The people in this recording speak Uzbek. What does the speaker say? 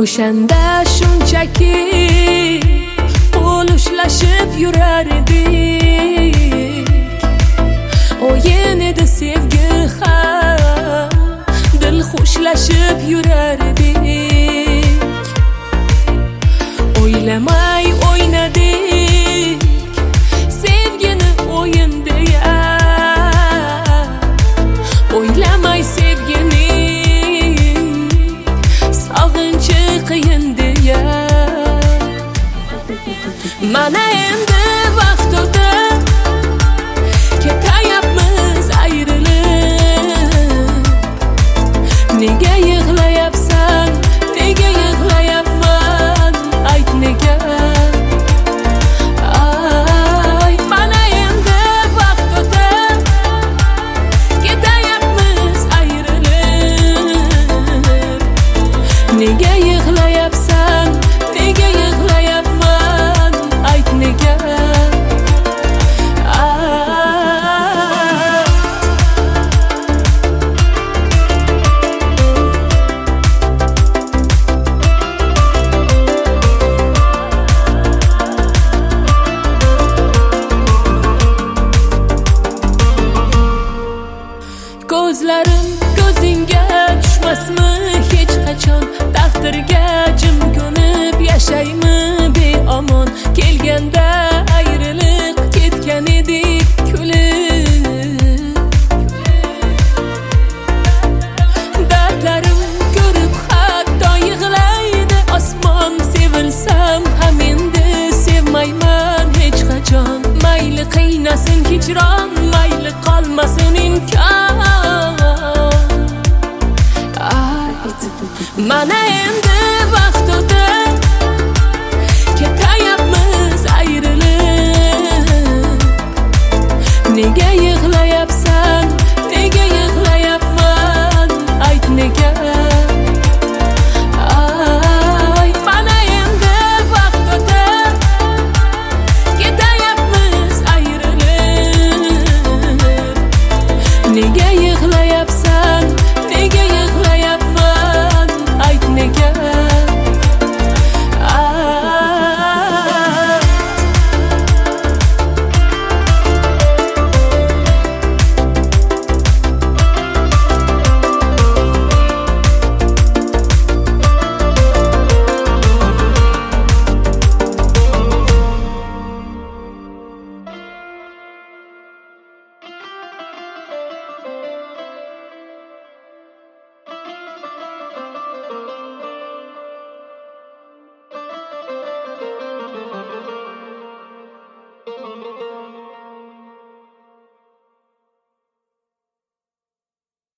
o'shanda shunchaki qo'l ushlashib yurardik. O'yin edi sevgi ham, dil xushlashib yurardik. O'ylamay o'ynadik sevgini o'yin deya, o'ylamay sevgini sog'inchi qiyin deya. Mana endi vaqt o'tib ketayapmiz ayrilib. Nega yig'layapsan, nega yig'layapman, ayt nega? Ay, mana endi vaqt o'tib ketayapmiz ayrilib. Nega yig'layapsan, nega yig'layapman, ayt nega? Ko'zlarim ko'zingga tushmasmi hech qachon? Taqdirga jim ko'nib yashaymi beomon? Kelganda ayrilib ketgan edik kulib. Dardlarim ko'rib hatto yig'laydi osmon. Sevilsam ham endi sevmayman hech qachon. Mayli qiynasin hijron, mayli qolmasin imkon. Mana endi